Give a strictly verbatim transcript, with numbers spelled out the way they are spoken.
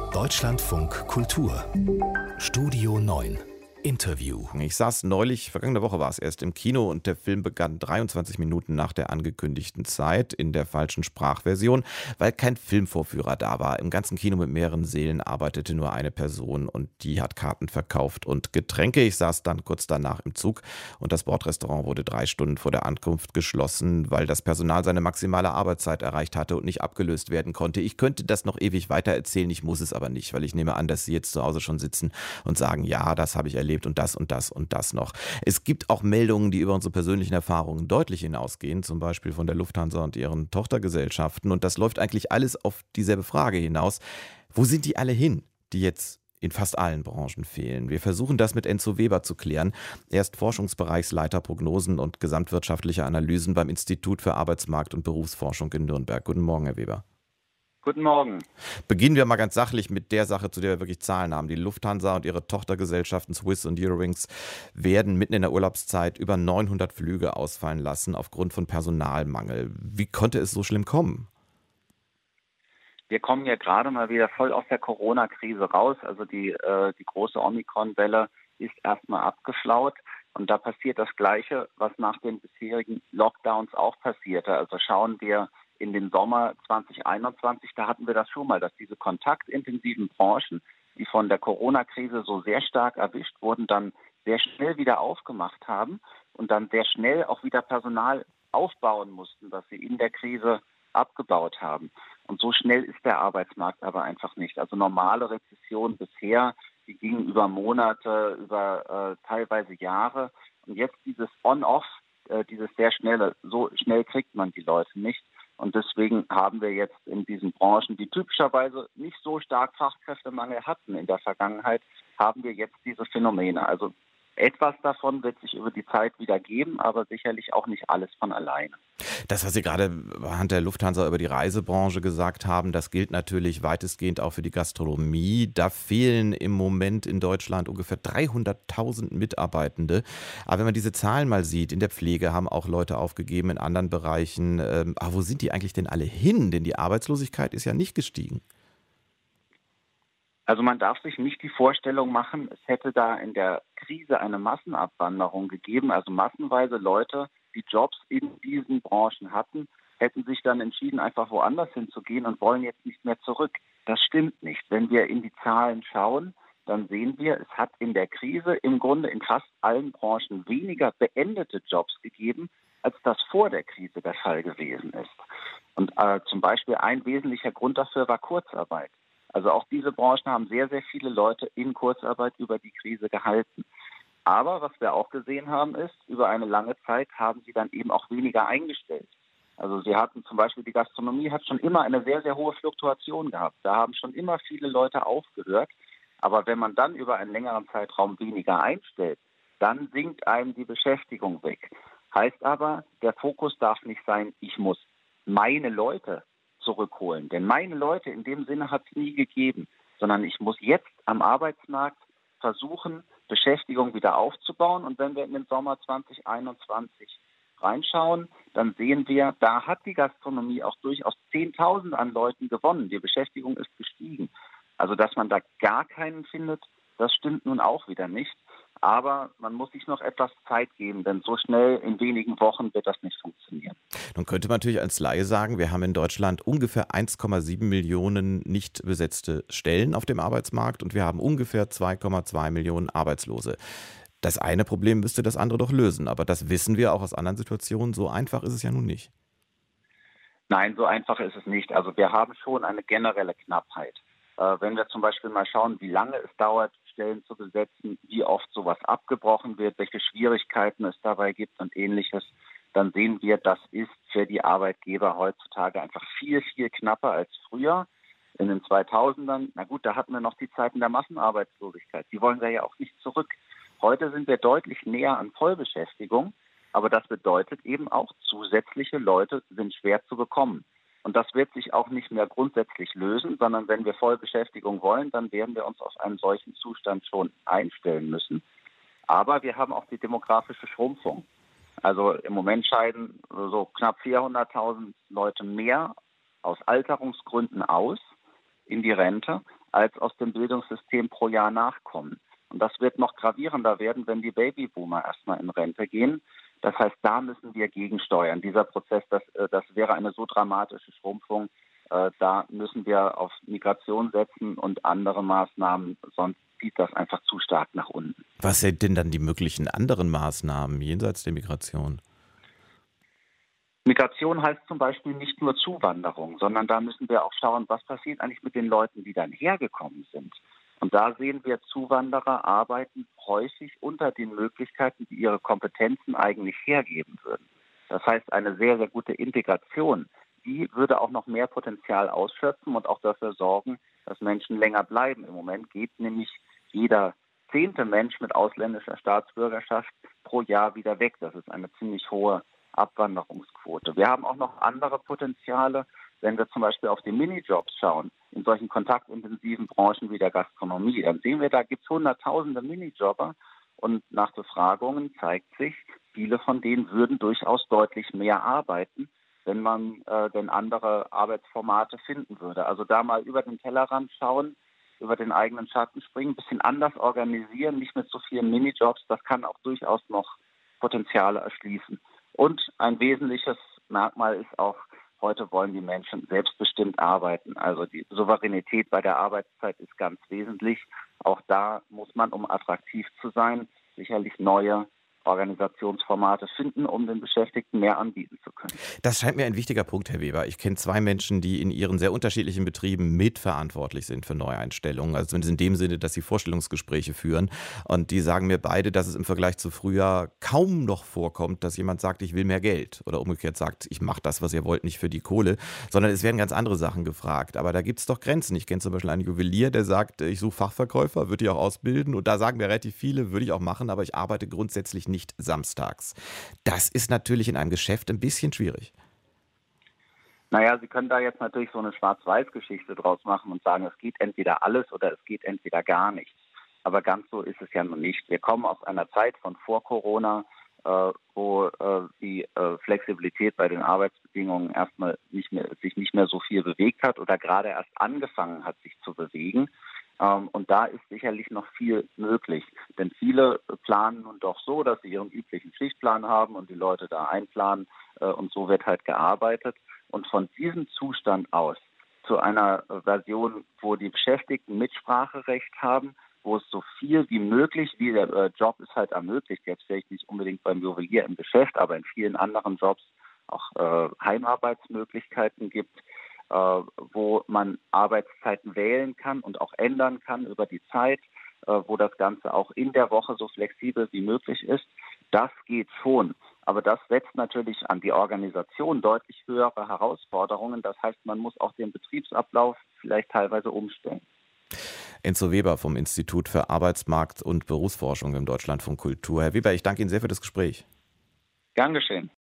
Deutschlandfunk Kultur Studio neun Interview. Ich saß neulich, vergangene Woche war es erst, im Kino und der Film begann dreiundzwanzig Minuten nach der angekündigten Zeit in der falschen Sprachversion, weil kein Filmvorführer da war. Im ganzen Kino mit mehreren Sälen arbeitete nur eine Person und die hat Karten verkauft und Getränke. Ich saß dann kurz danach im Zug und das Bordrestaurant wurde drei Stunden vor der Ankunft geschlossen, weil das Personal seine maximale Arbeitszeit erreicht hatte und nicht abgelöst werden konnte. Ich könnte das noch ewig weiter erzählen, ich muss es aber nicht, weil ich nehme an, dass Sie jetzt zu Hause schon sitzen und sagen, ja, das habe ich erlebt und das und das und das noch. Es gibt auch Meldungen, die über unsere persönlichen Erfahrungen deutlich hinausgehen, zum Beispiel von der Lufthansa und ihren Tochtergesellschaften. Und das läuft eigentlich alles auf dieselbe Frage hinaus. Wo sind die alle hin, die jetzt in fast allen Branchen fehlen? Wir versuchen das mit Enzo Weber zu klären. Er ist Forschungsbereichsleiter Prognosen und gesamtwirtschaftliche Analysen beim Institut für Arbeitsmarkt- und Berufsforschung in Nürnberg. Guten Morgen, Herr Weber. Guten Morgen. Beginnen wir mal ganz sachlich mit der Sache, zu der wir wirklich Zahlen haben. Die Lufthansa und ihre Tochtergesellschaften Swiss und Eurowings werden mitten in der Urlaubszeit über neunhundert Flüge ausfallen lassen aufgrund von Personalmangel. Wie konnte es so schlimm kommen? Wir kommen ja gerade mal wieder voll aus der Corona-Krise raus. Also die, äh, die große Omikron-Welle ist erstmal abgeflaut. Und da passiert das Gleiche, was nach den bisherigen Lockdowns auch passierte. Also schauen wir in den Sommer zwanzig einundzwanzig, da hatten wir das schon mal, dass diese kontaktintensiven Branchen, die von der Corona-Krise so sehr stark erwischt wurden, dann sehr schnell wieder aufgemacht haben und dann sehr schnell auch wieder Personal aufbauen mussten, was sie in der Krise abgebaut haben. Und so schnell ist der Arbeitsmarkt aber einfach nicht. Also normale Rezessionen bisher, die gingen über Monate, über äh, teilweise Jahre. Und jetzt dieses On-Off, äh, dieses sehr schnelle, so schnell kriegt man die Leute nicht. Und deswegen haben wir jetzt in diesen Branchen, die typischerweise nicht so stark Fachkräftemangel hatten in der Vergangenheit, haben wir jetzt diese Phänomene. Also etwas davon wird sich über die Zeit wieder geben, aber sicherlich auch nicht alles von alleine. Das, was Sie gerade anhand der Lufthansa über die Reisebranche gesagt haben, das gilt natürlich weitestgehend auch für die Gastronomie. Da fehlen im Moment in Deutschland ungefähr dreihunderttausend Mitarbeitende. Aber wenn man diese Zahlen mal sieht, in der Pflege haben auch Leute aufgegeben, in anderen Bereichen. Ähm, aber wo sind die eigentlich denn alle hin? Denn die Arbeitslosigkeit ist ja nicht gestiegen. Also man darf sich nicht die Vorstellung machen, es hätte da in der Krise eine Massenabwanderung gegeben, also massenweise Leute, die Jobs in diesen Branchen hatten, hätten sich dann entschieden, einfach woanders hinzugehen und wollen jetzt nicht mehr zurück. Das stimmt nicht. Wenn wir in die Zahlen schauen, dann sehen wir, es hat in der Krise im Grunde in fast allen Branchen weniger beendete Jobs gegeben, als das vor der Krise der Fall gewesen ist. Und äh, zum Beispiel ein wesentlicher Grund dafür war Kurzarbeit. Also auch diese Branchen haben sehr, sehr viele Leute in Kurzarbeit über die Krise gehalten. Aber was wir auch gesehen haben ist, über eine lange Zeit haben sie dann eben auch weniger eingestellt. Also sie hatten zum Beispiel, die Gastronomie hat schon immer eine sehr, sehr hohe Fluktuation gehabt. Da haben schon immer viele Leute aufgehört. Aber wenn man dann über einen längeren Zeitraum weniger einstellt, dann sinkt einem die Beschäftigung weg. Heißt aber, der Fokus darf nicht sein, ich muss meine Leute zurückholen. Denn meine Leute in dem Sinne hat es nie gegeben, sondern ich muss jetzt am Arbeitsmarkt versuchen, Beschäftigung wieder aufzubauen. Und wenn wir in den Sommer zwanzig einundzwanzig reinschauen, dann sehen wir, da hat die Gastronomie auch durchaus zehntausend an Leuten gewonnen. Die Beschäftigung ist gestiegen. Also dass man da gar keinen findet, das stimmt nun auch wieder nicht. Aber man muss sich noch etwas Zeit geben, denn so schnell in wenigen Wochen wird das nicht funktionieren. Nun könnte man natürlich als Laie sagen, wir haben in Deutschland ungefähr eins Komma sieben Millionen nicht besetzte Stellen auf dem Arbeitsmarkt und wir haben ungefähr zwei Komma zwei Millionen Arbeitslose. Das eine Problem müsste das andere doch lösen, aber das wissen wir auch aus anderen Situationen. So einfach ist es ja nun nicht. Nein, so einfach ist es nicht. Also wir haben schon eine generelle Knappheit. Äh, wenn wir zum Beispiel mal schauen, wie lange es dauert, Stellen zu besetzen, wie oft sowas abgebrochen wird, welche Schwierigkeiten es dabei gibt und Ähnliches, dann sehen wir, das ist für die Arbeitgeber heutzutage einfach viel, viel knapper als früher. In den zweitausendern, na gut, da hatten wir noch die Zeiten der Massenarbeitslosigkeit. Die wollen wir ja auch nicht zurück. Heute sind wir deutlich näher an Vollbeschäftigung, aber das bedeutet eben auch, zusätzliche Leute sind schwer zu bekommen. Und das wird sich auch nicht mehr grundsätzlich lösen, sondern wenn wir Vollbeschäftigung wollen, dann werden wir uns auf einen solchen Zustand schon einstellen müssen. Aber wir haben auch die demografische Schrumpfung. Also im Moment scheiden so knapp vierhunderttausend Leute mehr aus Alterungsgründen aus in die Rente, als aus dem Bildungssystem pro Jahr nachkommen. Und das wird noch gravierender werden, wenn die Babyboomer erstmal in Rente gehen. Das heißt, da müssen wir gegensteuern. Dieser Prozess, das, das wäre eine so dramatische Schrumpfung. Da müssen wir auf Migration setzen und andere Maßnahmen, sonst zieht das einfach zu stark nach unten. Was sind denn dann die möglichen anderen Maßnahmen jenseits der Migration? Migration heißt zum Beispiel nicht nur Zuwanderung, sondern da müssen wir auch schauen, was passiert eigentlich mit den Leuten, die dann hergekommen sind. Und da sehen wir, Zuwanderer arbeiten häufig unter den Möglichkeiten, die ihre Kompetenzen eigentlich hergeben würden. Das heißt, eine sehr, sehr gute Integration, die würde auch noch mehr Potenzial ausschöpfen und auch dafür sorgen, dass Menschen länger bleiben. Im Moment geht nämlich jeder zehnte Mensch mit ausländischer Staatsbürgerschaft pro Jahr wieder weg. Das ist eine ziemlich hohe Abwanderungsquote. Wir haben auch noch andere Potenziale, wenn wir zum Beispiel auf die Minijobs schauen, in solchen kontaktintensiven Branchen wie der Gastronomie. Dann sehen wir, da gibt es hunderttausende Minijobber und nach Befragungen zeigt sich, viele von denen würden durchaus deutlich mehr arbeiten, wenn man äh, denn andere Arbeitsformate finden würde. Also da mal über den Tellerrand schauen, über den eigenen Schatten springen, ein bisschen anders organisieren, nicht mit so vielen Minijobs, das kann auch durchaus noch Potenziale erschließen. Und ein wesentliches Merkmal ist auch, heute wollen die Menschen selbstbestimmt arbeiten. Also die Souveränität bei der Arbeitszeit ist ganz wesentlich. Auch da muss man, um attraktiv zu sein, sicherlich neue Organisationsformate finden, um den Beschäftigten mehr anbieten zu können. Das scheint mir ein wichtiger Punkt, Herr Weber. Ich kenne zwei Menschen, die in ihren sehr unterschiedlichen Betrieben mitverantwortlich sind für Neueinstellungen. Also zumindest in dem Sinne, dass sie Vorstellungsgespräche führen. Und die sagen mir beide, dass es im Vergleich zu früher kaum noch vorkommt, dass jemand sagt, ich will mehr Geld. Oder umgekehrt sagt, ich mache das, was ihr wollt, nicht für die Kohle. Sondern es werden ganz andere Sachen gefragt. Aber da gibt es doch Grenzen. Ich kenne zum Beispiel einen Juwelier, der sagt, ich suche Fachverkäufer, würde ich auch ausbilden. Und da sagen mir relativ viele, würde ich auch machen, aber ich arbeite grundsätzlich nicht. Nicht samstags. Das ist natürlich in einem Geschäft ein bisschen schwierig. Naja, Sie können da jetzt natürlich so eine Schwarz-Weiß-Geschichte draus machen und sagen, es geht entweder alles oder es geht entweder gar nichts. Aber ganz so ist es ja noch nicht. Wir kommen aus einer Zeit von vor Corona, äh, wo äh, die äh, Flexibilität bei den Arbeitsbedingungen erstmal nicht mehr, sich nicht mehr so viel bewegt hat oder gerade erst angefangen hat, sich zu bewegen. Ähm, und da ist sicherlich noch viel möglich. Denn viele planen nun doch so, dass sie ihren üblichen Schichtplan haben und die Leute da einplanen äh, und so wird halt gearbeitet. Und von diesem Zustand aus zu einer Version, wo die Beschäftigten Mitspracherecht haben, wo es so viel wie möglich, wie der äh, Job ist halt ermöglicht, jetzt vielleicht nicht unbedingt beim Juwelier im Geschäft, aber in vielen anderen Jobs auch äh, Heimarbeitsmöglichkeiten gibt, äh, wo man Arbeitszeiten wählen kann und auch ändern kann über die Zeit, äh, wo das Ganze auch in der Woche so flexibel wie möglich ist. Das geht schon. Aber das setzt natürlich an die Organisation deutlich höhere Herausforderungen. Das heißt, man muss auch den Betriebsablauf vielleicht teilweise umstellen. Enzo Weber vom Institut für Arbeitsmarkt- und Berufsforschung im Deutschlandfunk Kultur. Herr Weber, ich danke Ihnen sehr für das Gespräch. Gern geschehen.